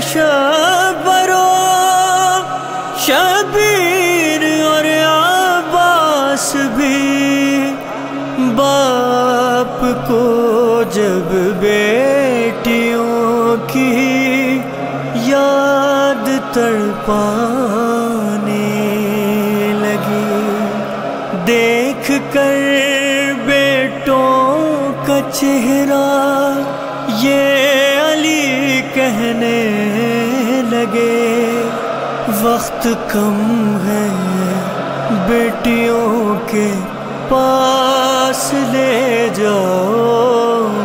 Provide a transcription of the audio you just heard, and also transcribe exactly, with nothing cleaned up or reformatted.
शबरो शबीर और अब्बास भी बाप को जब बेटियों की याद तड़पाने लगी, देख कर बेटों का चेहरा ये अली कहने लगे, वक्त कम है बेटियों के पास ले जाओ।